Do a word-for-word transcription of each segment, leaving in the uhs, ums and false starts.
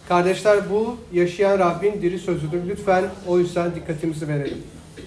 Kardeşler, bu yaşayan Rabbin diri sözüdür. Lütfen o yüzden dikkatimizi verelim.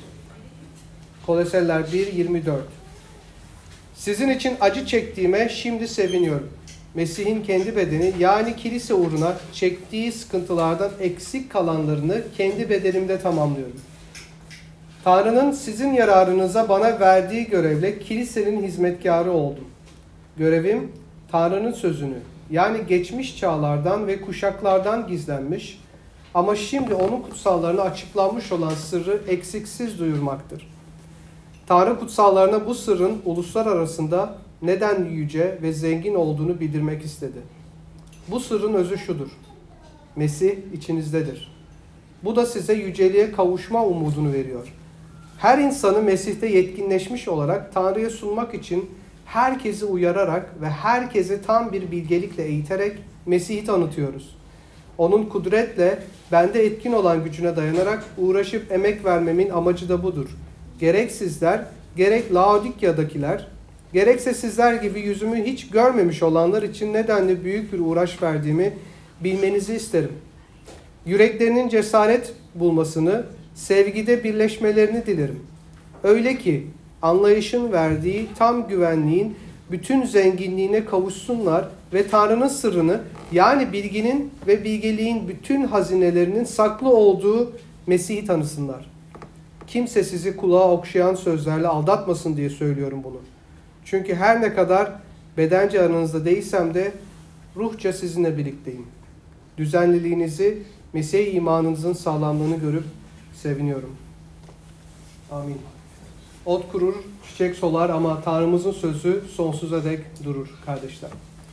Koloseliler bir yirmi dört. Sizin için acı çektiğime şimdi seviniyorum. Mesih'in kendi bedeni, yani kilise uğruna çektiği sıkıntılardan eksik kalanlarını kendi bedenimde tamamlıyorum. Tanrı'nın sizin yararınıza bana verdiği görevle kilisenin hizmetkarı oldum. Görevim, Tanrı'nın sözünü, yani geçmiş çağlardan ve kuşaklardan gizlenmiş ama şimdi onun kutsallarına açıklanmış olan sırrı eksiksiz duyurmaktır. Tanrı kutsallarına bu sırrın uluslar arasında neden yüce ve zengin olduğunu bildirmek istedi. Bu sırrın özü şudur: Mesih içinizdedir. Bu da size yüceliğe kavuşma umudunu veriyor. Her insanı Mesih'te yetkinleşmiş olarak Tanrı'ya sunmak için herkesi uyararak ve herkesi tam bir bilgelikle eğiterek Mesih'i tanıtıyoruz. Onun kudretle bende etkin olan gücüne dayanarak uğraşıp emek vermemin amacı da budur. Gerek sizler, gerek Laodikya'dakiler, gerekse sizler gibi yüzümü hiç görmemiş olanlar için nedenle büyük bir uğraş verdiğimi bilmenizi isterim. Yüreklerinin cesaret bulmasını, sevgide birleşmelerini dilerim. Öyle ki anlayışın verdiği tam güvenliğin bütün zenginliğine kavuşsunlar ve Tanrı'nın sırrını, yani bilginin ve bilgeliğin bütün hazinelerinin saklı olduğu Mesih'i tanısınlar. Kimse sizi kulağa okşayan sözlerle aldatmasın diye söylüyorum bunu. Çünkü her ne kadar bedence aranızda değilsem de ruhça sizinle birlikteyim. Düzenliliğinizi, Mesih imanınızın sağlamlığını görüp seviniyorum. Amin. Ot kurur, çiçek solar ama Tanrımızın sözü sonsuza dek durur kardeşler.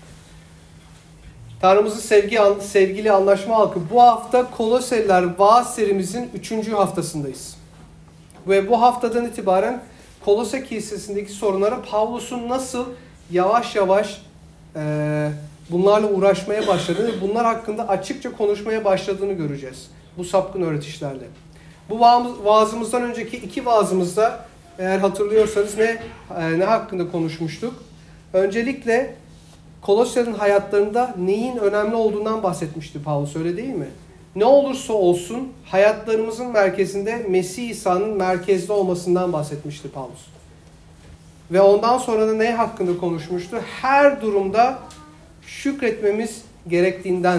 Tanrımızın sevgi, sevgili anlaşma halkı, bu hafta Koloseliler vaaz serimizin üçüncü haftasındayız. Ve bu haftadan itibaren Kolose Kilisesi'ndeki sorunlara Pavlus'un nasıl yavaş yavaş e, bunlarla uğraşmaya başladığını ve bunlar hakkında açıkça konuşmaya başladığını göreceğiz. Bu sapkın öğretişlerle. Bu vaazımızdan önceki iki vaazımızda, eğer hatırlıyorsanız, ne e, ne hakkında konuşmuştuk? Öncelikle Koloselerin hayatlarında neyin önemli olduğundan bahsetmişti Pavlus, öyle değil mi? Ne olursa olsun hayatlarımızın merkezinde Mesih İsa'nın merkezde olmasından bahsetmişti Pavlus. Ve ondan sonra da ne hakkında konuşmuştu? Her durumda şükretmemiz gerektiğinden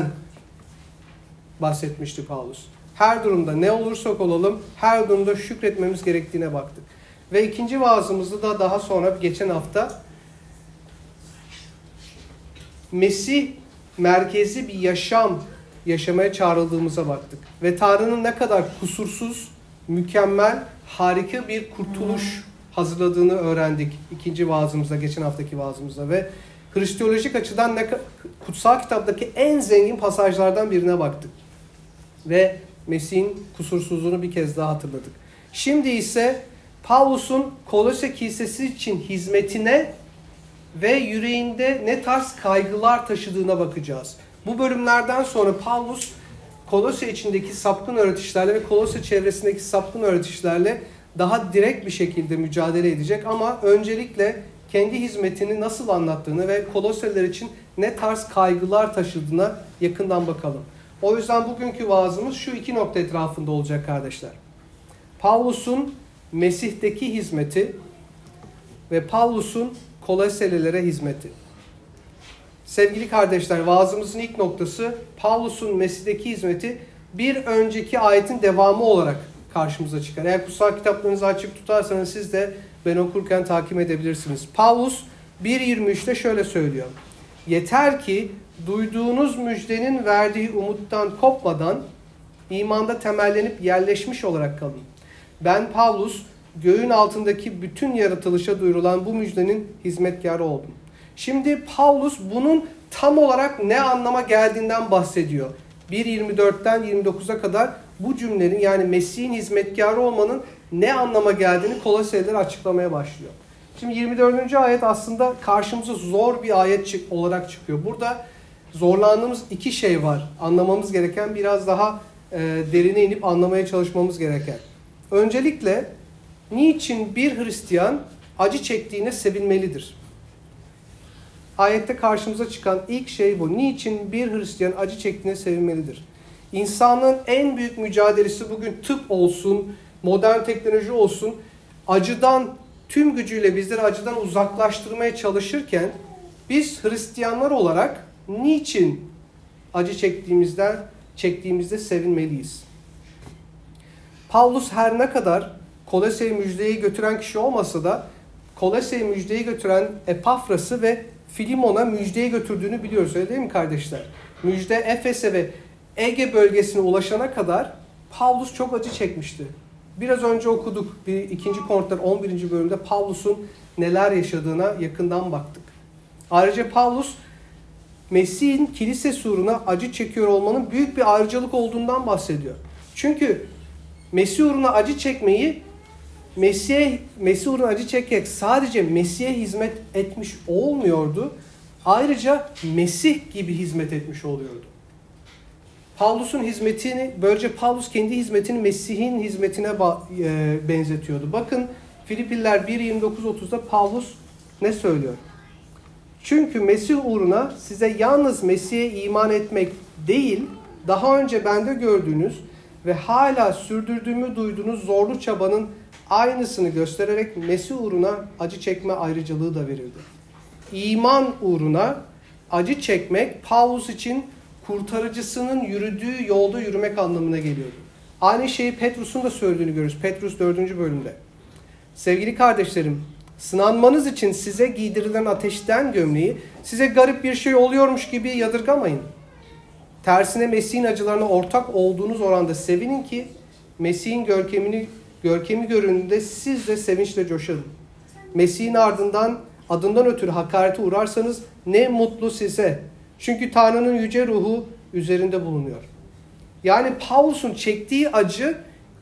bahsetmişti Pavlus. Her durumda ne olursak olalım, her durumda şükretmemiz gerektiğine baktık. Ve ikinci vaazımızda da daha sonra geçen hafta Mesih merkezli bir yaşam yaşamaya çağrıldığımıza baktık. Ve Tanrı'nın ne kadar kusursuz, mükemmel, harika bir kurtuluş hazırladığını öğrendik ikinci vaazımızda, geçen haftaki vaazımızda. Ve Hristiyolojik açıdan ne, kutsal kitaptaki en zengin pasajlardan birine baktık. Ve Mesih'in kusursuzluğunu bir kez daha hatırladık. Şimdi ise Pavlus'un Kolose Kilisesi için hizmetine ve yüreğinde ne tarz kaygılar taşıdığına bakacağız. Bu bölümlerden sonra Pavlus Kolose içindeki sapkın öğretişlerle ve Kolose çevresindeki sapkın öğretişlerle daha direkt bir şekilde mücadele edecek ama öncelikle kendi hizmetini nasıl anlattığını ve Koloseliler için ne tarz kaygılar taşıdığına yakından bakalım. O yüzden bugünkü vaazımız şu iki nokta etrafında olacak kardeşler. Pavlus'un Mesih'teki hizmeti ve Pavlus'un Koloselilere hizmeti. Sevgili kardeşler, vaazımızın ilk noktası Pavlus'un Mesih'teki hizmeti bir önceki ayetin devamı olarak karşımıza çıkar. Eğer kutsal kitaplarınızı açık tutarsanız siz de ben okurken takip edebilirsiniz. Pavlus bir yirmi üçte şöyle söylüyor: yeter ki duyduğunuz müjdenin verdiği umuttan kopmadan imanda temellenip yerleşmiş olarak kalın. Ben Pavlus, göğün altındaki bütün yaratılışa duyurulan bu müjdenin hizmetkarı oldum. Şimdi Pavlus bunun tam olarak ne anlama geldiğinden bahsediyor. bir yirmi dörtten yirmi dokuza kadar bu cümlenin, yani Mesih'in hizmetkarı olmanın ne anlama geldiğini Koloselilere açıklamaya başlıyor. Şimdi yirmi dördüncü ayet aslında karşımıza zor bir ayet olarak çıkıyor. Burada zorlandığımız iki şey var. Anlamamız gereken, biraz daha e, derine inip anlamaya çalışmamız gereken. Öncelikle niçin bir Hristiyan acı çektiğine sevinmelidir? ayette karşımıza çıkan ilk şey bu. Niçin bir Hristiyan acı çektiğine sevinmelidir? İnsanlığın en büyük mücadelesi bugün tıp olsun, modern teknoloji olsun, acıdan, tüm gücüyle bizleri acıdan uzaklaştırmaya çalışırken biz Hristiyanlar olarak niçin acı çektiğimizden, çektiğimizde sevinmeliyiz? Paulus her ne kadar Kolosse'ye müjdeyi götüren kişi olmasa da Kolosse'ye müjdeyi götüren Epafras'ı ve Filemon'a müjdeyi götürdüğünü biliyoruz, öyle değil mi kardeşler? Müjde Efes'e ve Ege bölgesine ulaşana kadar Paulus çok acı çekmişti. Biraz önce okuduk, bir ikinci Korintiler on birinci bölümde Paulus'un neler yaşadığına yakından baktık. Ayrıca Paulus, Mesih'in kilise uğruna acı çekiyor olmanın büyük bir ayrıcalık olduğundan bahsediyor. Çünkü Mesih uğruna acı çekmeyi, Mesih'e, Mesih uğruna acı çekerek sadece Mesih'e hizmet etmiş olmuyordu. Ayrıca Mesih gibi hizmet etmiş oluyordu. Paulus'un hizmetini, böylece Paulus kendi hizmetini Mesih'in hizmetine benzetiyordu. Bakın Filipliler bir yirmi dokuz otuzda Paulus ne söylüyor? Çünkü Mesih uğruna size yalnız Mesih'e iman etmek değil, daha önce bende gördüğünüz ve hala sürdürdüğümü duyduğunuz zorlu çabanın aynısını göstererek Mesih uğruna acı çekme ayrıcalığı da verildi. İman uğruna acı çekmek Paulus için kurtarıcısının yürüdüğü yolda yürümek anlamına geliyordu. Aynı şeyi Petrus'un da söylediğini görüyoruz. Petrus dördüncü bölümde. Sevgili kardeşlerim, sınanmanız için size giydirilen ateşten gömleği size garip bir şey oluyormuş gibi yadırgamayın. Tersine Mesih'in acılarına ortak olduğunuz oranda sevinin ki Mesih'in görkemini görkemi görününde siz de sevinçle coşun. Mesih'in ardından adından ötürü hakarete uğrarsanız ne mutlu size. Çünkü Tanrı'nın yüce ruhu üzerinde bulunuyor. Yani Paulus'un çektiği acı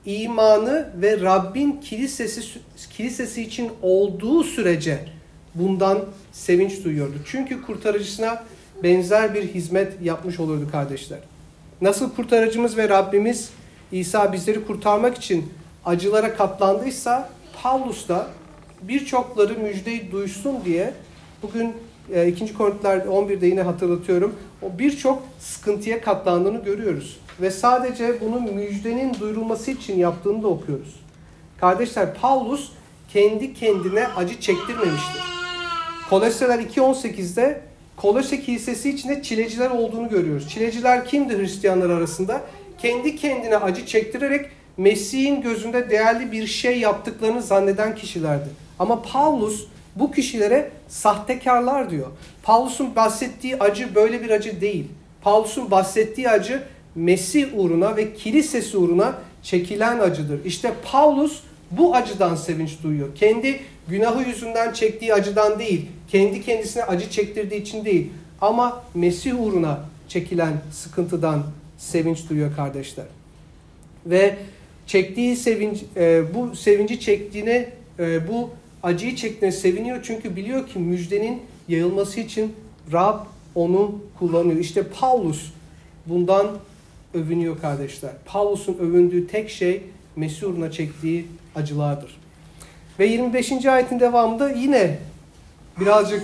imanı ve Rabbin kilisesi kilisesi için olduğu sürece bundan sevinç duyuyordu. Çünkü kurtarıcısına benzer bir hizmet yapmış oluyordu kardeşler. Nasıl kurtarıcımız ve Rabbimiz İsa bizleri kurtarmak için acılara katlandıysa, Paulus da birçokları müjdeyi duysun diye bugün ikinci Korintiler on birde yine hatırlatıyorum, o birçok sıkıntıya katlandığını görüyoruz. Ve sadece bunun müjdenin duyurulması için yaptığını da okuyoruz. Kardeşler, Paulus kendi kendine acı çektirmemiştir. Kolosseler iki on sekizde Kolosse kilisesi içinde çileciler olduğunu görüyoruz. Çileciler kimdi Hristiyanlar arasında? Kendi kendine acı çektirerek Mesih'in gözünde değerli bir şey yaptıklarını zanneden kişilerdi. Ama Paulus bu kişilere sahtekarlar diyor. Paulus'un bahsettiği acı böyle bir acı değil. Paulus'un bahsettiği acı Mesih uğruna ve kilisesi uğruna çekilen acıdır. İşte Paulus bu acıdan sevinç duyuyor. Kendi günahı yüzünden çektiği acıdan değil, kendi kendisine acı çektirdiği için değil, ama Mesih uğruna çekilen sıkıntıdan sevinç duyuyor kardeşler. Ve çektiği sevinç, e, bu sevinci çektiğine, e, bu acıyı çektiğine seviniyor çünkü biliyor ki müjdenin yayılması için Rab onu kullanıyor. İşte Paulus bundan övünüyor kardeşler. Paulus'un övündüğü tek şey Mesih uğruna çektiği acılardır. Ve yirmi beşinci ayetin devamında yine birazcık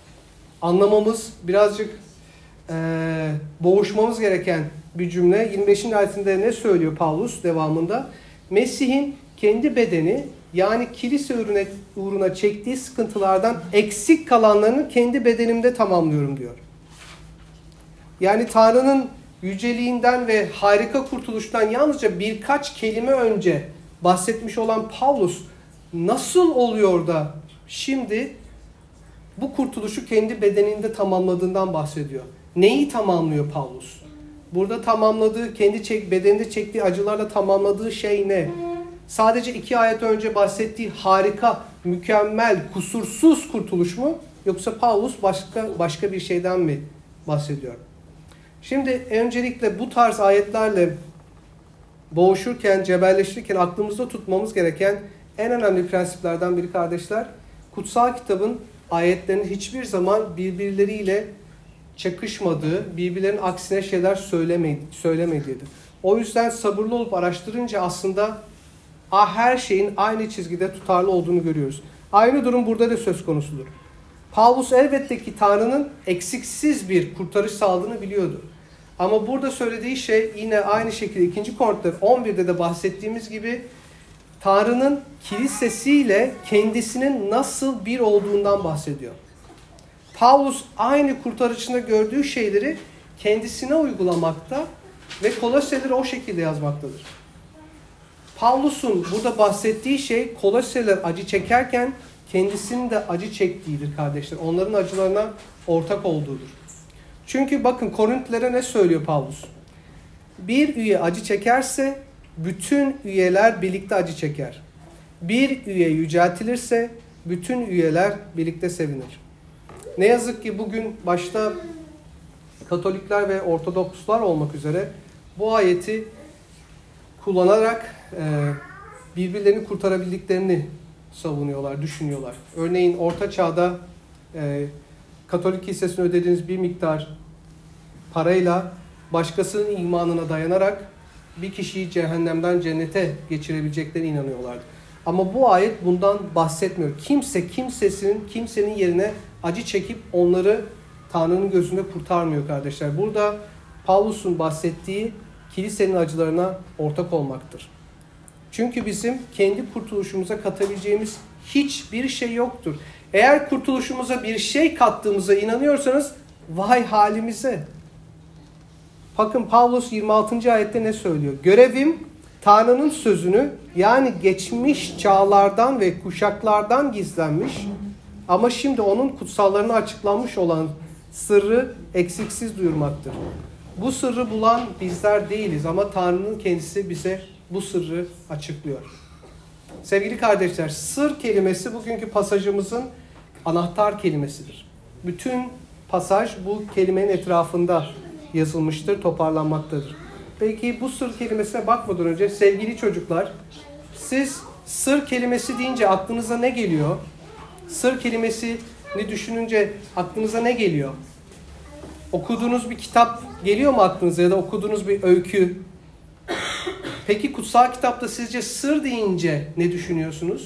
anlamamız, birazcık e, boğuşmamız gereken bir cümle. yirmi beşinci ayetinde ne söylüyor Paulus devamında? Mesih'in kendi bedeni, yani kilise uğruna, uğruna çektiği sıkıntılardan eksik kalanlarını kendi bedenimde tamamlıyorum diyor. Yani Tanrı'nın yüceliğinden ve harika kurtuluştan yalnızca birkaç kelime önce bahsetmiş olan Paulus nasıl oluyor da şimdi bu kurtuluşu kendi bedeninde tamamladığından bahsediyor. Neyi tamamlıyor Paulus? Burada tamamladığı, kendi çek, bedeninde çektiği acılarla tamamladığı şey ne? Sadece iki ayet önce bahsettiği harika, mükemmel, kusursuz kurtuluş mu? Yoksa Paulus başka başka bir şeyden mi bahsediyor? Şimdi öncelikle bu tarz ayetlerle boğuşurken, cebelleşirken aklımızda tutmamız gereken en önemli prensiplerden biri kardeşler, kutsal kitabın ayetlerinin hiçbir zaman birbirleriyle çakışmadığı, birbirlerinin aksine şeyler söylemediğidir. O yüzden sabırlı olup araştırınca aslında her şeyin aynı çizgide tutarlı olduğunu görüyoruz. Aynı durum burada da söz konusudur. Pavlus elbette ki Tanrı'nın eksiksiz bir kurtarış sağladığını biliyordu. Ama burada söylediği şey yine aynı şekilde ikinci Korintiler on birde de bahsettiğimiz gibi Tanrı'nın kilisesiyle kendisinin nasıl bir olduğundan bahsediyor. Pavlus aynı kurtarışında gördüğü şeyleri kendisine uygulamakta ve Kolosyalıları o şekilde yazmaktadır. Pavlus'un burada bahsettiği şey Kolosyalılar acı çekerken kendisinin de acı çektiğidir kardeşler. Onların acılarına ortak olduğudur. Çünkü bakın Korintlilere ne söylüyor Pavlus? Bir üye acı çekerse bütün üyeler birlikte acı çeker. Bir üye yüceltilirse bütün üyeler birlikte sevinir. Ne yazık ki bugün başta Katolikler ve Ortodokslar olmak üzere bu ayeti kullanarak e, birbirlerini kurtarabildiklerini savunuyorlar, düşünüyorlar. Örneğin Orta Çağ'da e, Katolik kilisesine ödediğiniz bir miktar parayla başkasının imanına dayanarak bir kişiyi cehennemden cennete geçirebileceklerine inanıyorlardı. Ama bu ayet bundan bahsetmiyor. Kimse kimsesinin kimsenin yerine acı çekip onları Tanrı'nın gözünde kurtarmıyor kardeşler. Burada Pavlus'un bahsettiği kilisenin acılarına ortak olmaktır. Çünkü bizim kendi kurtuluşumuza katabileceğimiz hiçbir şey yoktur. Eğer kurtuluşumuza bir şey kattığımıza inanıyorsanız vay halimize. Bakın Pavlus yirmi altıncı ayette ne söylüyor? Görevim Tanrı'nın sözünü yani geçmiş çağlardan ve kuşaklardan gizlenmiş ama şimdi onun kutsallarına açıklanmış olan sırrı eksiksiz duyurmaktır. Bu sırrı bulan bizler değiliz ama Tanrı'nın kendisi bize bu sırrı açıklıyor. Sevgili kardeşler, sır kelimesi bugünkü pasajımızın anahtar kelimesidir. Bütün pasaj bu kelimenin etrafında yazılmıştır, toparlanmaktadır. Peki bu sır kelimesine bakmadan önce sevgili çocuklar, siz sır kelimesi deyince aklınıza ne geliyor? Sır kelimesini düşününce aklınıza ne geliyor? Okuduğunuz bir kitap geliyor mu aklınıza ya da okuduğunuz bir öykü? Peki kutsal kitapta sizce sır deyince ne düşünüyorsunuz?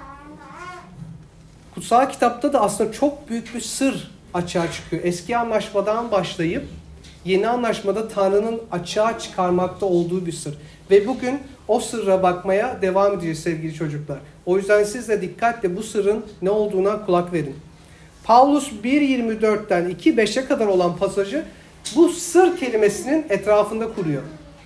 Kutsal kitapta da aslında çok büyük bir sır açığa çıkıyor. Eski anlaşmadan başlayıp yeni anlaşmada Tanrı'nın açığa çıkarmakta olduğu bir sır. Ve bugün o sırra bakmaya devam edeceğiz sevgili çocuklar. O yüzden siz de dikkatle bu sırrın ne olduğuna kulak verin. Pavlus bir yirmi dörtten iki beşe kadar olan pasajı bu sır kelimesinin etrafında kuruyor.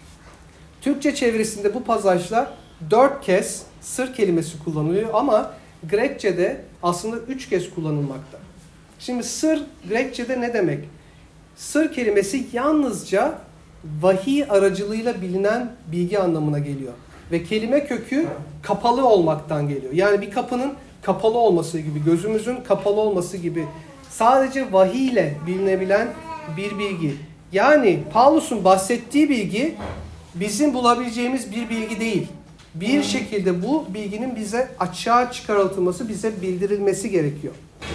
Türkçe çevirisinde bu pasajlar dört kez sır kelimesi kullanılıyor ama Grekçe'de aslında üç kez kullanılmakta. Şimdi sır Grekçe'de ne demek? Sır kelimesi yalnızca vahiy aracılığıyla bilinen bilgi anlamına geliyor. Ve kelime kökü kapalı olmaktan geliyor. Yani bir kapının kapalı olması gibi, gözümüzün kapalı olması gibi sadece vahiy ile bilinebilen bir bilgi. Yani Pavlus'un bahsettiği bilgi bizim bulabileceğimiz bir bilgi değil. Bir şekilde bu bilginin bize açığa çıkarılması, bize bildirilmesi gerekiyor.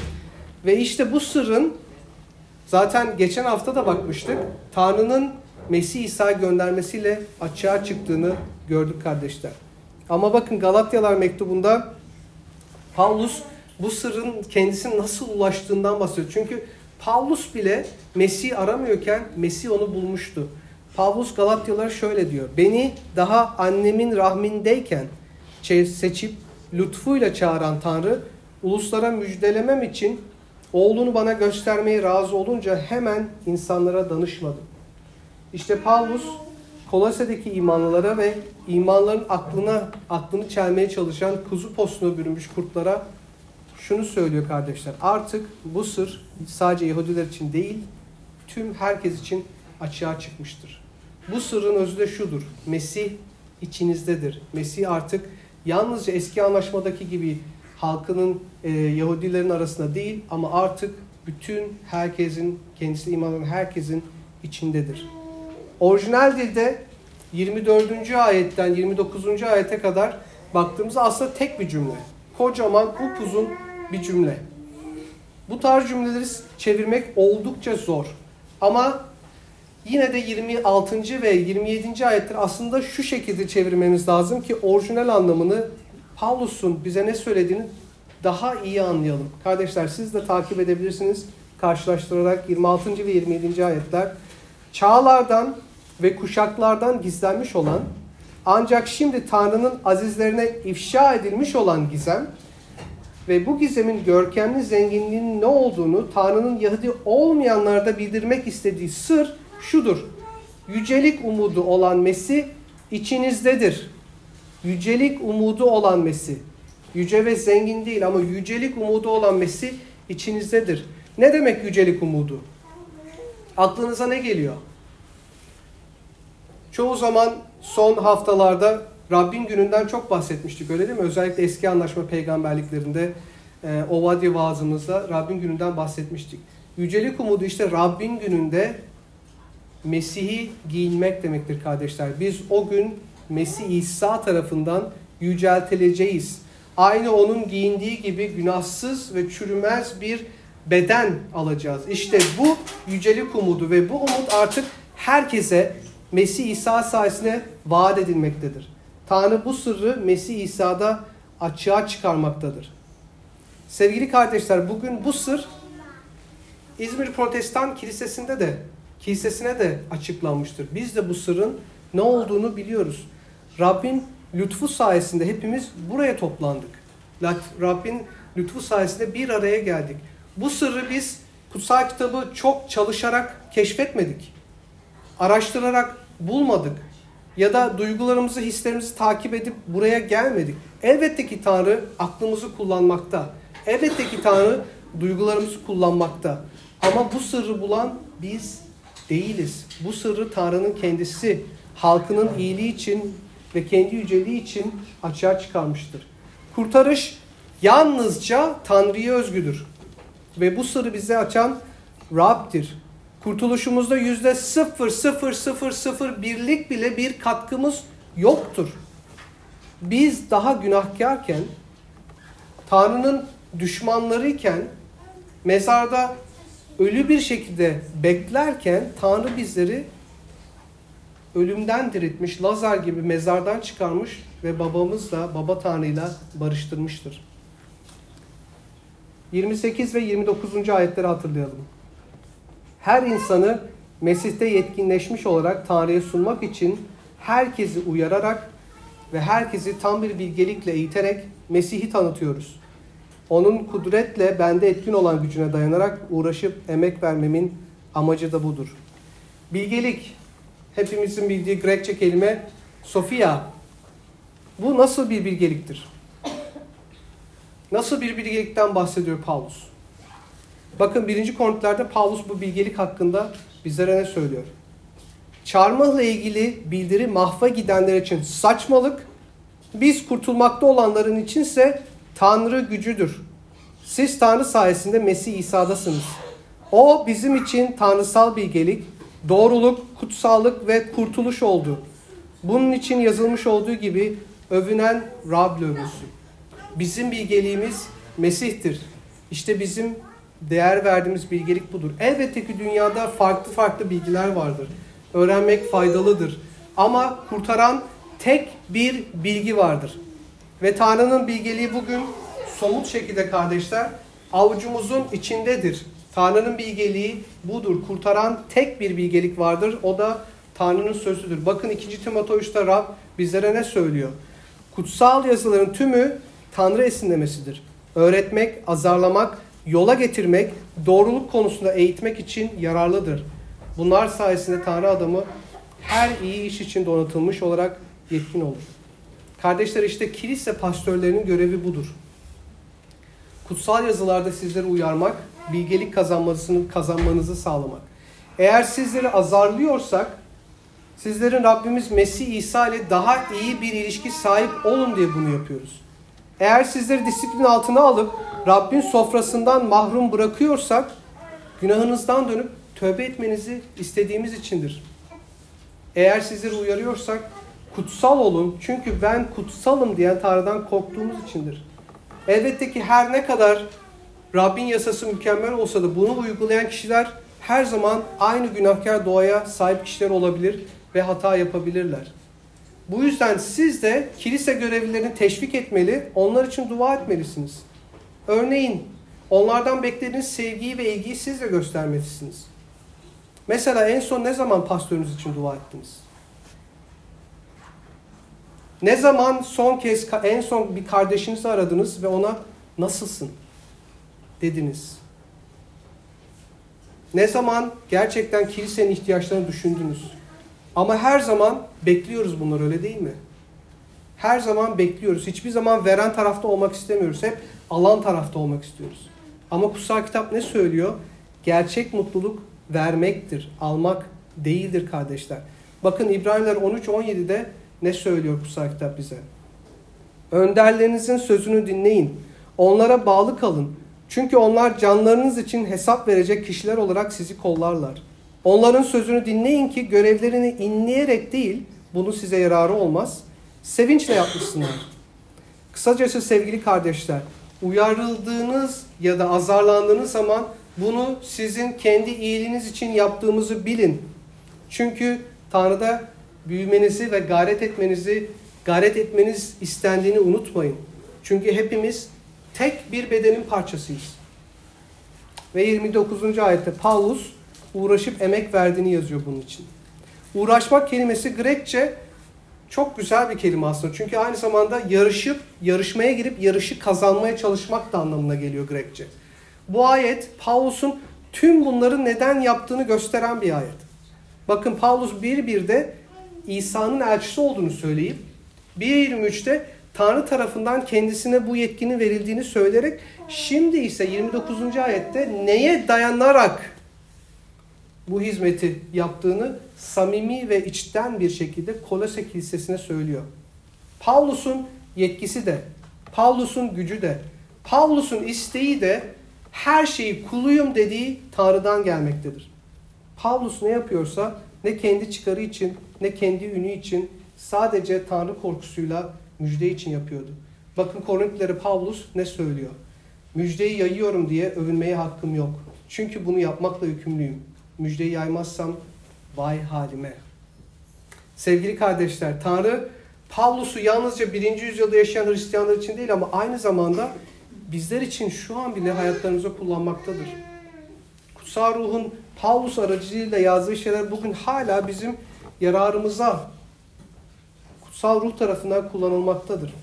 Ve işte bu sırrın zaten geçen hafta da bakmıştık. Tanrı'nın Mesih İsa göndermesiyle açığa çıktığını gördük kardeşler. Ama bakın Galatyalar mektubunda Pavlus bu sırrın kendisine nasıl ulaştığından bahsediyor. Çünkü Pavlus bile Mesih'i aramıyorken Mesih onu bulmuştu. Pavlus Galatyalara şöyle diyor. Beni daha annemin rahmindeyken seçip lütfuyla çağıran Tanrı uluslara müjdelemem için oğlunu bana göstermeye razı olunca hemen insanlara danışmadım. İşte Pavlus Kolose'deki imanlılara ve imanların aklına aklını çelmeye çalışan kuzu postuna bürünmüş kurtlara şunu söylüyor kardeşler. Artık bu sır sadece Yahudiler için değil, tüm herkes için açığa çıkmıştır. Bu sırrın özü de şudur. Mesih içinizdedir. Mesih artık yalnızca eski anlaşmadaki gibi halkının, e, Yahudilerin arasında değil ama artık bütün herkesin, kendisine iman eden herkesin içindedir. Orijinal dilde yirmi dördüncü ayetten yirmi dokuzuncu ayete kadar baktığımızda aslında tek bir cümle. Kocaman, upuzun bir cümle. Bu tarz cümleleri çevirmek oldukça zor. Ama yine de yirmi altıncı ve yirmi yedinci ayetleri aslında şu şekilde çevirmemiz lazım ki orijinal anlamını, Pavlus'un bize ne söylediğini daha iyi anlayalım. Kardeşler siz de takip edebilirsiniz. Karşılaştırarak yirmi altıncı ve yirmi yedinci ayetler. Çağlardan ve kuşaklardan gizlenmiş olan, ancak şimdi Tanrı'nın azizlerine ifşa edilmiş olan gizem ve bu gizemin görkemli zenginliğinin ne olduğunu Tanrı'nın Yahudi olmayanlarda bildirmek istediği sır şudur. Yücelik umudu olan Mesih içinizdedir. Yücelik umudu olan Mesih. Yüce ve zengin değil ama yücelik umudu olan Mesih içinizdedir. Ne demek yücelik umudu? Aklınıza ne geliyor? Çoğu zaman son haftalarda Rabbin gününden çok bahsetmiştik, öyle değil mi? Özellikle eski anlaşma peygamberliklerinde e, Ovadya vaazımızda Rabbin gününden bahsetmiştik. Yücelik umudu işte Rabbin gününde Mesih'i giyinmek demektir kardeşler. Biz o gün Mesih İsa tarafından yüceltileceğiz. Aynı onun giyindiği gibi günahsız ve çürümez bir beden alacağız. İşte bu yücelik umudu ve bu umut artık herkese Mesih İsa sayesinde vaat edilmektedir. Tanrı bu sırrı Mesih İsa'da açığa çıkarmaktadır. Sevgili kardeşler, bugün bu sır İzmir Protestan Kilisesi'nde de kilisesine de açıklanmıştır. Biz de bu sırrın ne olduğunu biliyoruz. Rabbin lütfu sayesinde hepimiz buraya toplandık. Rabbin lütfu sayesinde bir araya geldik. Bu sırrı biz kutsal kitabı çok çalışarak keşfetmedik. Araştırarak bulmadık. Ya da duygularımızı, hislerimizi takip edip buraya gelmedik. Elbette ki Tanrı aklımızı kullanmakta. Elbette ki Tanrı duygularımızı kullanmakta. Ama bu sırrı bulan biz değiliz. Bu sırrı Tanrı'nın kendisi halkının iyiliği için ve kendi yüceliği için açığa çıkarmıştır. Kurtarış yalnızca Tanrı'ya özgüdür. Ve bu sırrı bize açan Rab'dir. Kurtuluşumuzda yüzde sıfır sıfır sıfır sıfır birlik bile bir katkımız yoktur. Biz daha günahkarken, Tanrı'nın düşmanlarıyken, mezarda ölü bir şekilde beklerken Tanrı bizleri ölümden diriltmiş, Lazar gibi mezardan çıkarmış ve babamızla, Baba Tanrı'yla barıştırmıştır. yirmi sekiz ve yirmi dokuzuncu ayetleri hatırlayalım. Her insanı Mesih'te yetkinleşmiş olarak Tanrı'ya sunmak için herkesi uyararak ve herkesi tam bir bilgelikle eğiterek Mesih'i tanıtıyoruz. Onun kudretle bende etkin olan gücüne dayanarak uğraşıp emek vermemin amacı da budur. Bilgelik, hepimizin bildiği Grekçe kelime Sofia. Bu nasıl bir bilgeliktir? Nasıl bir bilgelikten bahsediyor Paulus? Bakın birinci Korintlerde Paulus bu bilgelik hakkında bizlere ne söylüyor? Çarmıhla ilgili bildiri mahva gidenler için saçmalık, biz kurtulmakta olanların içinse Tanrı gücüdür. Siz Tanrı sayesinde Mesih İsa'dasınız. O bizim için tanrısal bilgelik, doğruluk, kutsallık ve kurtuluş oldu. Bunun için yazılmış olduğu gibi övünen Rab övülsün. Bizim bilgeliğimiz Mesih'tir. İşte bizim değer verdiğimiz bilgelik budur. Elbette ki dünyada farklı farklı bilgiler vardır. Öğrenmek faydalıdır. Ama kurtaran tek bir bilgi vardır. Ve Tanrı'nın bilgeliği bugün somut şekilde kardeşler avucumuzun içindedir. Tanrı'nın bilgeliği budur. Kurtaran tek bir bilgelik vardır. O da Tanrı'nın sözüdür. Bakın ikinci Timoteus'ta Rab bizlere ne söylüyor? Kutsal yazıların tümü Tanrı esinlemesidir. Öğretmek, azarlamak, yola getirmek, doğruluk konusunda eğitmek için yararlıdır. Bunlar sayesinde Tanrı adamı her iyi iş için donatılmış olarak yetkin olur. Kardeşler, işte kilise pastörlerinin görevi budur. Kutsal yazılarda sizleri uyarmak, bilgelik kazanmasını, kazanmanızı sağlamak. Eğer sizleri azarlıyorsak, sizlerin Rabbimiz Mesih İsa ile daha iyi bir ilişki sahip olun diye bunu yapıyoruz. Eğer sizleri disiplin altına alıp Rabbin sofrasından mahrum bırakıyorsak, günahınızdan dönüp tövbe etmenizi istediğimiz içindir. Eğer sizleri uyarıyorsak, kutsal olun çünkü ben kutsalım diyen Tanrı'dan korktuğumuz içindir. Elbette ki her ne kadar Rabbin yasası mükemmel olsa da bunu uygulayan kişiler her zaman aynı günahkar doğaya sahip kişiler olabilir ve hata yapabilirler. Bu yüzden siz de kilise görevlilerini teşvik etmeli, onlar için dua etmelisiniz. Örneğin onlardan beklediğiniz sevgiyi ve ilgiyi siz de göstermelisiniz. Mesela en son ne zaman pastörünüz için dua ettiniz? Ne zaman son kez, en son bir kardeşinizi aradınız ve ona nasılsın dediniz? Ne zaman gerçekten kilisenin ihtiyaçlarını düşündünüz? Ama her zaman bekliyoruz bunları, öyle değil mi? Her zaman bekliyoruz. Hiçbir zaman veren tarafta olmak istemiyoruz. Hep alan tarafta olmak istiyoruz. Ama kutsal kitap ne söylüyor? Gerçek mutluluk vermektir, almak değildir kardeşler. Bakın İbraniler on üç on yedi'de ne söylüyor kutsal kitap bize? Önderlerinizin sözünü dinleyin. Onlara bağlı kalın. Çünkü onlar canlarınız için hesap verecek kişiler olarak sizi kollarlar. Onların sözünü dinleyin ki görevlerini inleyerek değil, bunu size yararı olmaz, sevinçle yapmışsınlar. Kısacası sevgili kardeşler, uyarıldığınız ya da azarlandığınız zaman bunu sizin kendi iyiliğiniz için yaptığımızı bilin. Çünkü Tanrı'da büyümenizi ve gayret etmenizi, gayret etmeniz istendiğini unutmayın. Çünkü hepimiz tek bir bedenin parçasıyız. Ve yirmi dokuzuncu ayette Paulus uğraşıp emek verdiğini yazıyor bunun için. Uğraşmak kelimesi Grekçe çok güzel bir kelime aslında. Çünkü aynı zamanda yarışıp, yarışmaya girip yarışı kazanmaya çalışmak da anlamına geliyor Grekçe. Bu ayet Paulus'un tüm bunları neden yaptığını gösteren bir ayet. Bakın Paulus bir birde İsa'nın elçisi olduğunu söyleyip bir yirmi üç'te Tanrı tarafından kendisine bu yetkinin verildiğini söyleyerek şimdi ise yirmi dokuzuncu ayette neye dayanarak bu hizmeti yaptığını samimi ve içten bir şekilde Kolose Kilisesi'ne söylüyor. Paulus'un yetkisi de, Paulus'un gücü de, Paulus'un isteği de her şeyi kuluyum dediği Tanrı'dan gelmektedir. Paulus ne yapıyorsa ne kendi çıkarı için ne kendi ünü için sadece Tanrı korkusuyla müjde için yapıyordu. Bakın Korintlilere Paulus ne söylüyor? Müjdeyi yayıyorum diye övünmeye hakkım yok. Çünkü bunu yapmakla yükümlüyüm. Müjdeyi yaymazsam vay halime. Sevgili kardeşler, Tanrı Paulus'u yalnızca birinci yüzyılda yaşayan Hristiyanlar için değil ama aynı zamanda bizler için şu an bile hayatlarımızda kullanmaktadır. Kutsal Ruh'un Paulus aracılığıyla yazdığı şeyler bugün hala bizim yararımıza Kutsal Ruh tarafından kullanılmaktadır.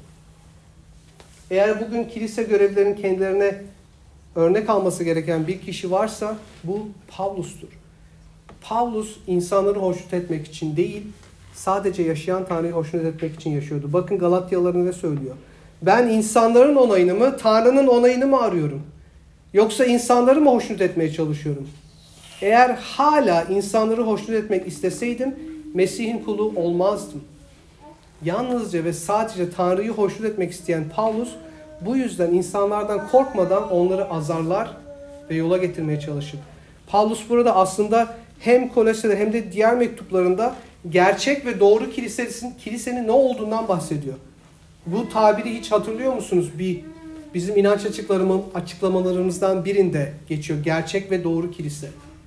Eğer bugün kilise görevlilerinin kendilerine örnek alması gereken bir kişi varsa bu Paulus'tur. Paulus insanları hoşnut etmek için değil, sadece yaşayan Tanrı'yı hoşnut etmek için yaşıyordu. Bakın Galatyalıların ne söylüyor? Ben insanların onayını mı, Tanrı'nın onayını mı arıyorum? Yoksa insanları mı hoşnut etmeye çalışıyorum? Eğer hala insanları hoşnut etmek isteseydim, Mesih'in kulu olmazdım. Yalnızca ve sadece Tanrı'yı hoşnut etmek isteyen Paulus, bu yüzden insanlardan korkmadan onları azarlar ve yola getirmeye çalışır. Paulus burada aslında hem Kolose'de hem de diğer mektuplarında gerçek ve doğru kilisenin, kilisenin ne olduğundan bahsediyor. Bu tabiri hiç hatırlıyor musunuz? Bir bizim inanç açıklamalarımızdan birinde geçiyor. Gerçek ve doğru kilise.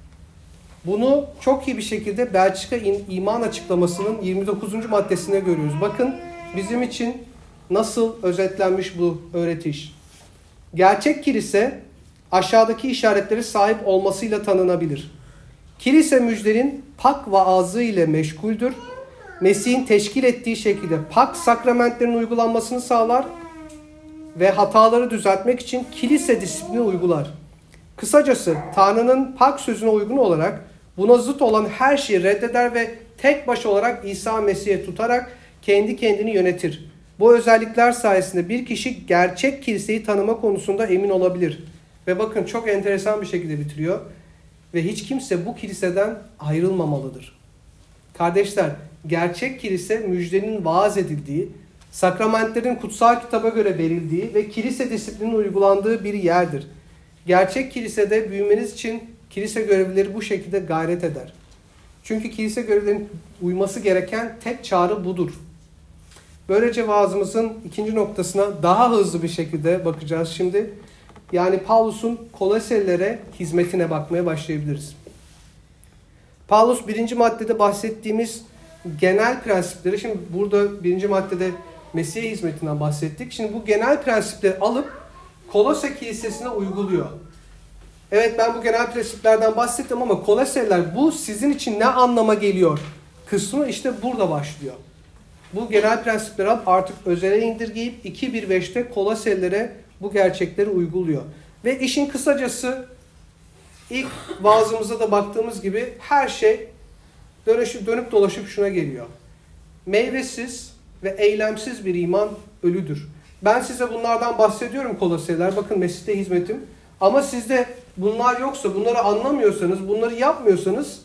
Bunu çok iyi bir şekilde Belçika İman Açıklaması'nın yirmi dokuzuncu maddesinde görüyoruz. Bakın bizim için nasıl özetlenmiş bu öğretiş. Gerçek kilise aşağıdaki işaretlere sahip olmasıyla tanınabilir. Kilise müjdenin pak vaazı ile meşguldür. Mesih'in teşkil ettiği şekilde pak sakramentlerin uygulanmasını sağlar ve hataları düzeltmek için kilise disiplini uygular. Kısacası Tanrı'nın pak sözüne uygun olarak buna zıt olan her şeyi reddeder ve tek baş olarak İsa Mesih'e tutarak kendi kendini yönetir. Bu özellikler sayesinde bir kişi gerçek kiliseyi tanıma konusunda emin olabilir. Ve bakın çok enteresan bir şekilde bitiriyor. Ve hiç kimse bu kiliseden ayrılmamalıdır. Kardeşler, gerçek kilise müjdenin vaaz edildiği, sakramentlerin kutsal kitaba göre verildiği ve kilise disiplinin uygulandığı bir yerdir. Gerçek kilisede büyümeniz için kilise görevlileri bu şekilde gayret eder. Çünkü kilise görevlilerinin uyması gereken tek çağrı budur. Böylece vaazımızın ikinci noktasına daha hızlı bir şekilde bakacağız şimdi. Yani Paulus'un Koloselilere hizmetine bakmaya başlayabiliriz. Paulus birinci maddede bahsettiğimiz genel prensipleri, şimdi burada birinci maddede Mesih'e hizmetinden bahsettik. Şimdi bu genel prensipleri alıp Kolose Kilisesi'ne uyguluyor. Evet, ben bu genel prensiplerden bahsettim ama Koloseliler bu sizin için ne anlama geliyor kısmı işte burada başlıyor. Bu genel prensipleri artık özele indirgeyip iki bir beşte Koloselilere bu gerçekleri uyguluyor. Ve işin kısacası ilk vaazımıza da baktığımız gibi her şey dönüşüp, dönüp dolaşıp şuna geliyor. Meyvesiz ve eylemsiz bir iman ölüdür. Ben size bunlardan bahsediyorum Koloseliler. Bakın Mesih'te hizmetim. Ama sizde bunlar yoksa, bunları anlamıyorsanız, bunları yapmıyorsanız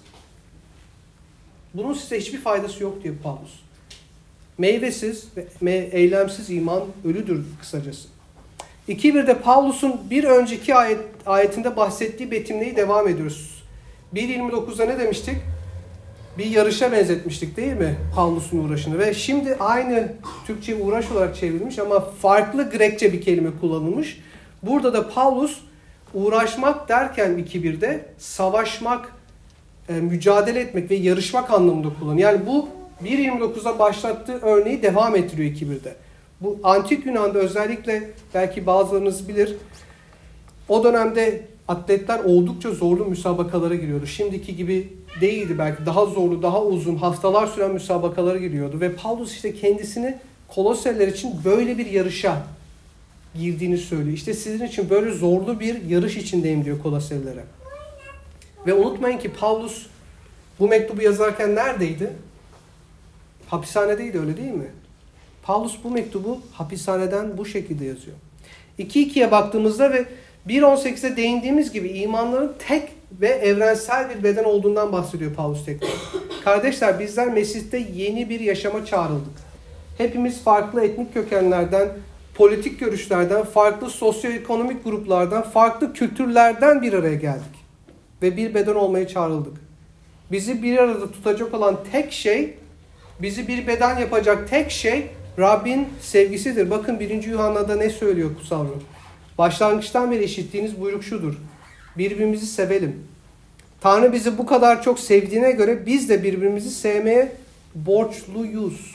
bunun size hiçbir faydası yok diyor Paulus. Meyvesiz ve eylemsiz iman ölüdür kısacası. iki birde Paulus'un bir önceki ayet, ayetinde bahsettiği betimleyi devam ediyoruz. bir yirmi dokuzda ne demiştik? Bir yarışa benzetmiştik değil mi Paulus'un uğraşını? Ve şimdi aynı Türkçe uğraş olarak çevrilmiş ama farklı Grekçe bir kelime kullanılmış. Burada da Paulus uğraşmak derken iki birde savaşmak, e, mücadele etmek ve yarışmak anlamında kullanıyor. Yani bu bir yirmi dokuzda başlattığı örneği devam ettiriyor iki birde. Bu antik Yunan'da özellikle belki bazılarınız bilir, o dönemde atletler oldukça zorlu müsabakalara giriyordu. Şimdiki gibi değildi belki. Daha zorlu, daha uzun, haftalar süren müsabakalara giriyordu. Ve Paulus işte kendisini Koloseliler için böyle bir yarışa girdiğini söylüyor. İşte sizin için böyle zorlu bir yarış içindeyim diyor Koloselilere. Ve unutmayın ki Paulus bu mektubu yazarken neredeydi? Hapishanedeydi, öyle değil mi? Paulus bu mektubu hapishaneden bu şekilde yazıyor. iki ikiye baktığımızda ve bir on sekize değindiğimiz gibi imanların tek ve evrensel bir beden olduğundan bahsediyor Paulus tekrar. Kardeşler, bizler Mesih'te yeni bir yaşama çağrıldık. Hepimiz farklı etnik kökenlerden, politik görüşlerden, farklı sosyoekonomik gruplardan, farklı kültürlerden bir araya geldik. Ve bir beden olmaya çağrıldık. Bizi bir arada tutacak olan tek şey, bizi bir beden yapacak tek şey Rabbin sevgisidir. Bakın birinci Yuhanna'da ne söylüyor kutsal ruh? Başlangıçtan beri işittiğiniz buyruk şudur: birbirimizi sevelim. Tanrı bizi bu kadar çok sevdiğine göre biz de birbirimizi sevmeye borçluyuz.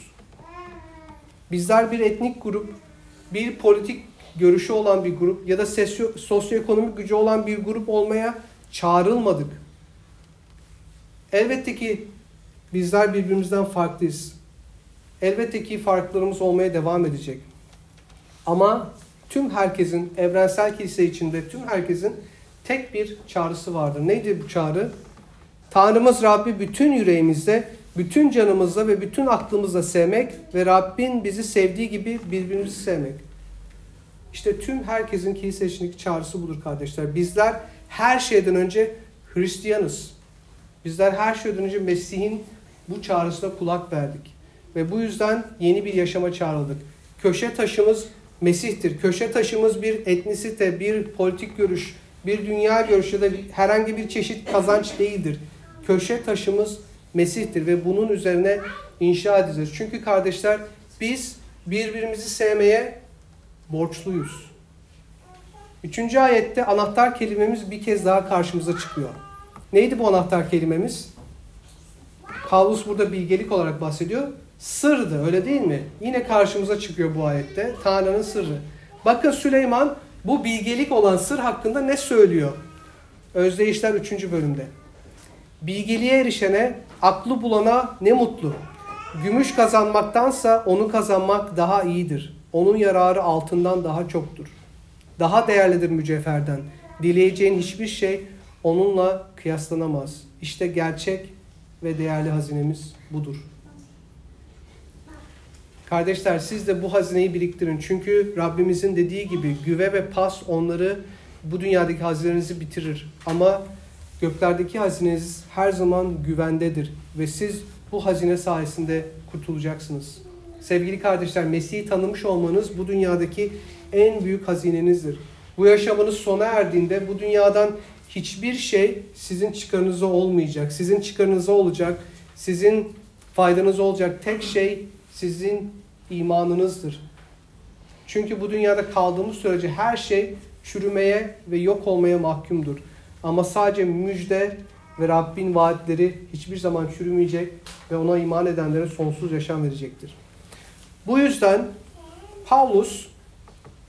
Bizler bir etnik grup, bir politik görüşü olan bir grup ya da sosyoekonomik gücü olan bir grup olmaya çağrılmadık. Elbette ki bizler birbirimizden farklıyız. Elbette ki farklarımız olmaya devam edecek. Ama tüm herkesin, evrensel kilise içinde tüm herkesin tek bir çağrısı vardır. Neydi bu çağrı? Tanrımız Rabbi bütün yüreğimizle, bütün canımızla ve bütün aklımızla sevmek ve Rabbin bizi sevdiği gibi birbirimizi sevmek. İşte tüm herkesin kilise içindeki çağrısı budur kardeşler. Bizler her şeyden önce Hristiyanız. Bizler her şeyden önce Mesih'in bu çağrısına kulak verdik. Ve bu yüzden yeni bir yaşama çağrıldık. Köşe taşımız Mesih'tir. Köşe taşımız bir etnisite, bir politik görüş, bir dünya görüşü ya da herhangi bir çeşit kazanç değildir. Köşe taşımız Mesih'tir ve bunun üzerine inşa edeceğiz. Çünkü kardeşler biz birbirimizi sevmeye borçluyuz. Üçüncü ayette anahtar kelimemiz bir kez daha karşımıza çıkıyor. Neydi bu anahtar kelimemiz? Paulus burada bilgelik olarak bahsediyor. Sırdı, öyle değil mi? Yine karşımıza çıkıyor bu ayette. Tanrı'nın sırrı. Bakın Süleyman bu bilgelik olan sır hakkında ne söylüyor? Özdeyişler üçüncü bölümde. Bilgeliğe erişene, aklı bulana ne mutlu. Gümüş kazanmaktansa onu kazanmak daha iyidir. Onun yararı altından daha çoktur. Daha değerlidir mücevherden. Dileyeceğin hiçbir şey onunla kıyaslanamaz. İşte gerçek ve değerli hazinemiz budur. Kardeşler, siz de bu hazineyi biriktirin. Çünkü Rabbimizin dediği gibi güve ve pas onları, bu dünyadaki hazinelerinizi bitirir. Ama göklerdeki hazineniz her zaman güvendedir. Ve siz bu hazine sayesinde kurtulacaksınız. Sevgili kardeşler, Mesih'i tanımış olmanız bu dünyadaki en büyük hazinenizdir. Bu yaşamınız sona erdiğinde bu dünyadan hiçbir şey sizin çıkarınıza olmayacak. Sizin çıkarınıza olacak, sizin faydanıza olacak tek şey sizin imanınızdır. Çünkü bu dünyada kaldığımız sürece her şey çürümeye ve yok olmaya mahkumdur. Ama sadece müjde ve Rabbin vaatleri hiçbir zaman çürümeyecek ve ona iman edenlere sonsuz yaşam verecektir. Bu yüzden Paulus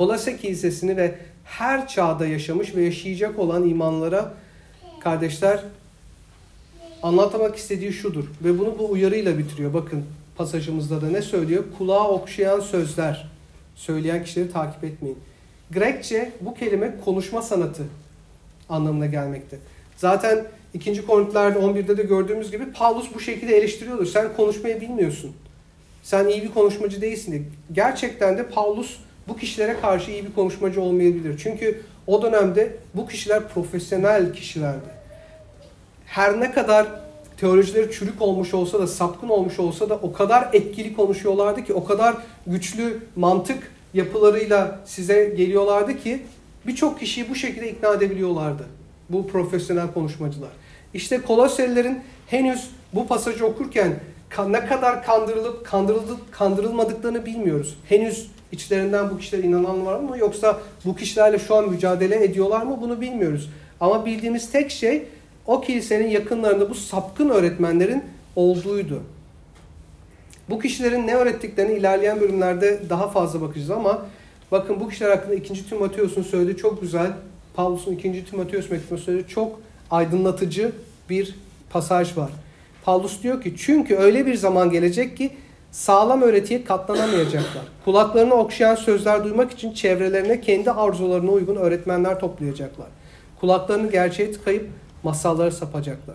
Kolose Kilisesi'ni ve her çağda yaşamış ve yaşayacak olan imanlara kardeşler anlatmak istediği şudur. Ve bunu bu uyarıyla bitiriyor. Bakın pasajımızda da ne söylüyor? Kulağa okşayan sözler. Söyleyen kişileri takip etmeyin. Grekçe bu kelime konuşma sanatı anlamına gelmekte. Zaten ikinci Korintiler on birde de gördüğümüz gibi Paulus bu şekilde eleştiriyordur. Sen konuşmayı bilmiyorsun. Sen iyi bir konuşmacı değilsin diye. Gerçekten de Paulus bu kişilere karşı iyi bir konuşmacı olmayabilir. Çünkü o dönemde bu kişiler profesyonel kişilerdi. Her ne kadar teolojileri çürük olmuş olsa da, sapkın olmuş olsa da o kadar etkili konuşuyorlardı ki, o kadar güçlü mantık yapılarıyla size geliyorlardı ki birçok kişiyi bu şekilde ikna edebiliyorlardı. Bu profesyonel konuşmacılar. İşte Koloselilerin henüz bu pasajı okurken ne kadar kandırılıp kandırılıp kandırılmadıklarını bilmiyoruz. Henüz içlerinden bu kişilere inanan var mı, yoksa bu kişilerle şu an mücadele ediyorlar mı, bunu bilmiyoruz. Ama bildiğimiz tek şey o kilisenin yakınlarında bu sapkın öğretmenlerin olduğuydu. Bu kişilerin ne öğrettiklerini ilerleyen bölümlerde daha fazla bakacağız ama bakın bu kişiler hakkında ikinci Timoteos'un söylediği çok güzel, Paulus'un ikinci Timoteos mektubunda söylediği çok aydınlatıcı bir pasaj var. Paulus diyor ki, çünkü öyle bir zaman gelecek ki sağlam öğretiye katlanamayacaklar. Kulaklarını okşayan sözler duymak için çevrelerine kendi arzularına uygun öğretmenler toplayacaklar. Kulaklarını gerçeğe tıkayıp masallara sapacaklar.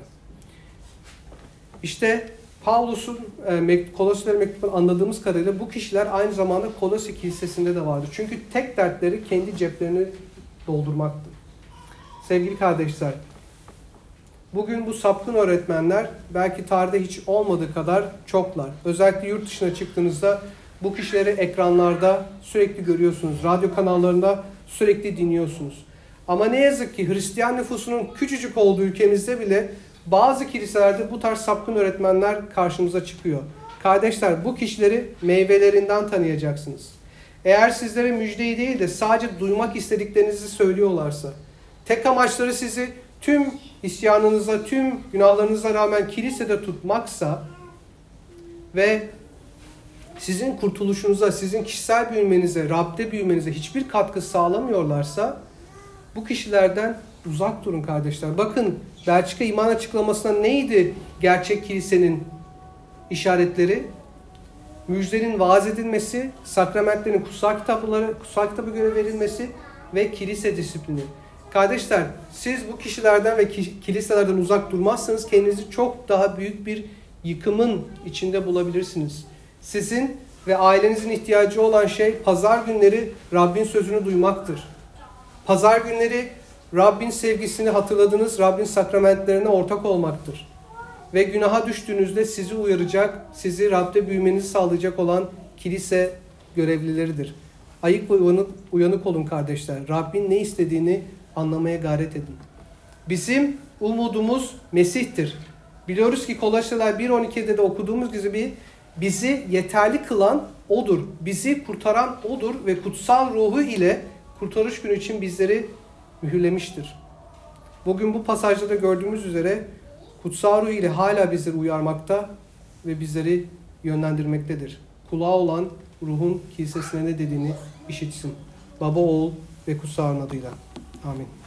İşte Paulus'un e, Koloseliler mektubundan anladığımız kadarıyla bu kişiler aynı zamanda Kolose Kilisesi'nde de vardı. Çünkü tek dertleri kendi ceplerini doldurmaktı. Sevgili kardeşler, bugün bu sapkın öğretmenler belki tarihte hiç olmadığı kadar çoklar. Özellikle yurt dışına çıktığınızda bu kişileri ekranlarda sürekli görüyorsunuz. Radyo kanallarında sürekli dinliyorsunuz. Ama ne yazık ki Hristiyan nüfusunun küçücük olduğu ülkemizde bile bazı kiliselerde bu tarz sapkın öğretmenler karşımıza çıkıyor. Kardeşler, bu kişileri meyvelerinden tanıyacaksınız. Eğer sizlere müjdeyi değil de sadece duymak istediklerinizi söylüyorlarsa, tek amaçları sizi tüm isyanınıza, tüm günahlarınıza rağmen kilisede tutmaksa ve sizin kurtuluşunuza, sizin kişisel büyümenize, Rab'de büyümenize hiçbir katkı sağlamıyorlarsa bu kişilerden uzak durun kardeşler. Bakın Belçika İman Açıklaması'nda neydi gerçek kilisenin işaretleri? Müjdenin vaaz edilmesi, sakramentlerin kutsal kitapları, kutsal kitaba göre verilmesi ve kilise disiplini. Kardeşler, siz bu kişilerden ve kiliselerden uzak durmazsanız kendinizi çok daha büyük bir yıkımın içinde bulabilirsiniz. Sizin ve ailenizin ihtiyacı olan şey pazar günleri Rabbin sözünü duymaktır. Pazar günleri Rabbin sevgisini hatırladığınız Rabbin sakramentlerine ortak olmaktır. Ve günaha düştüğünüzde sizi uyaracak, sizi Rab'de büyümenizi sağlayacak olan kilise görevlileridir. Ayık ve uyanık, uyanık olun kardeşler. Rabbin ne istediğini anlamaya gayret edin. Bizim umudumuz Mesih'tir. Biliyoruz ki Kolosyalar bir on ikide de okuduğumuz gibi bizi yeterli kılan O'dur. Bizi kurtaran O'dur ve kutsal ruhu ile kurtarış günü için bizleri mühürlemiştir. Bugün bu pasajda da gördüğümüz üzere kutsal ruh ile hala bizleri uyarmakta ve bizleri yönlendirmektedir. Kulağı olan ruhun kilisesine ne dediğini işitsin. Baba, oğul ve kutsal adıyla. Amin.